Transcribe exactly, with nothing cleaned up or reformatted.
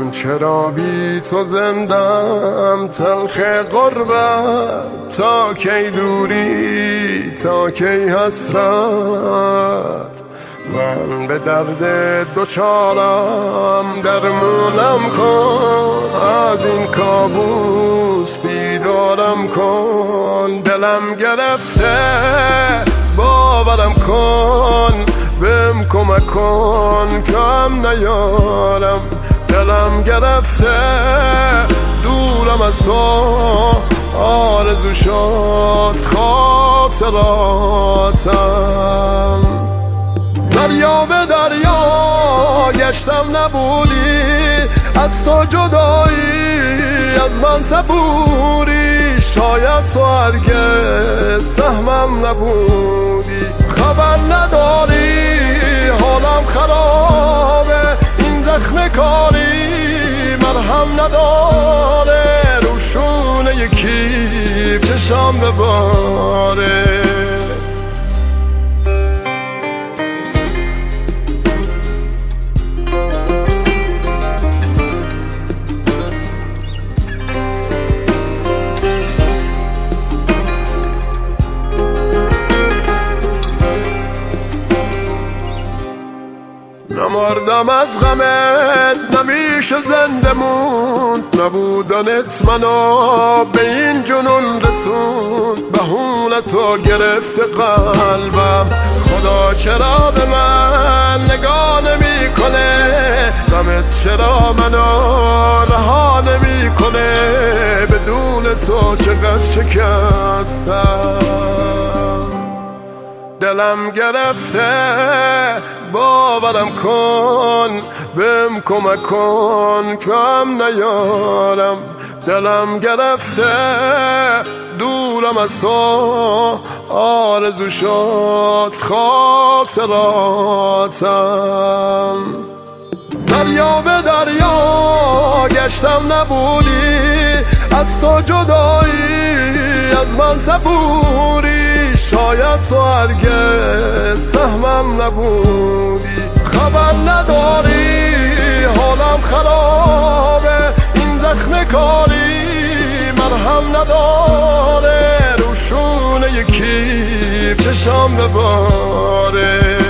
من چرا بی تو زندم، تلخ غربت تا کی دوری، تا کی حسرت. من به درد دوچارم، درمونم کن از این کابوس، بیدارم کن. دلم گرفته باورم کن، بهم کمک کن کم نیارم. دلم گرفته دورم از تو، آرزو شد خاطراتم. دریا به دریا گشتم نبودی، از تو جدایی از من صبوری. شاید تو هرگز سهمم نبودی، خبر نداری حالم خرابه. این زخم کاری مرهم نداره، روشونه یکی چشم بباره. نمردم از غمت، نمیشه زنده موند. نبودنت منو به این جنون رسوند، بهونتو گرفته قلبم. خدا چرا به من نگاه نمی کنه، غمت چرا منو رها نمی کنه. بدون تو چقدر شکستم، دلم گرفته باورم کن، بهم کمک کن کم نیارم. دلم گرفته دورم از تو، آرزو شد خاطراتم. دریا به دریا گشتم نبودی، از تو جدایی از من صبوری. شاید تو هرگز سهمم نبودی، خبر نداری حالم خرابه. این زخم کاری مرهم نداره، روشونه یکی چشم بباره.